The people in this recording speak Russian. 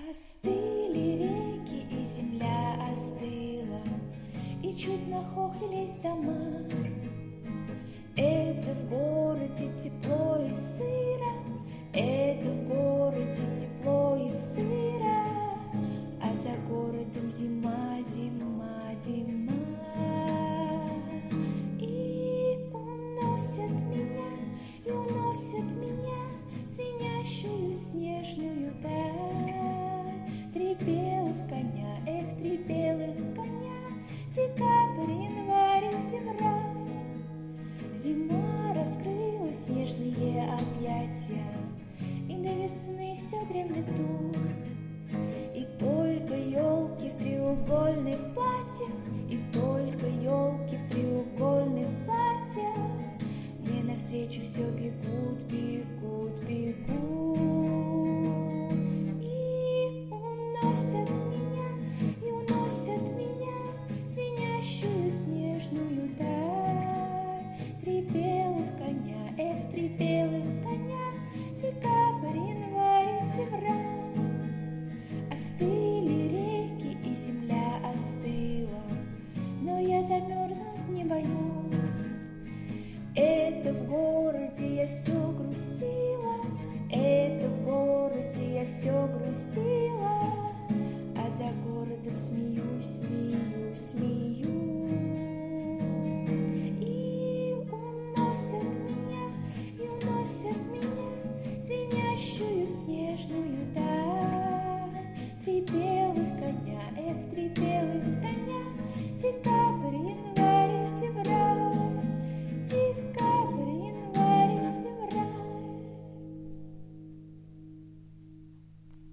Остыли реки, и земля остыла, и чуть нахохлились дома. Это в городе тепло и сыро, это в городе тепло и сыро, а за городом зима, зима, зима. И уносят меня звенящую снежную даль. Три белых коня, эх, три белых коня, декабрь, январь и февраль. Зима раскрыла снежные объятия, и до весны все дремлет тут. И только елки в треугольных платьях, и только елки в треугольных платьях мне навстречу все бегут, бегут, бегут. И уносят меня звенящую снежную даль. Три белых коня, эх, три белых коня, декабрь, январь и февраль. Остыли реки, и земля остыла, но я замерзнуть не боюсь. Это в городе я все грустила, это в городе я все грустила, а за городом смеюсь, смеюсь, смеюсь.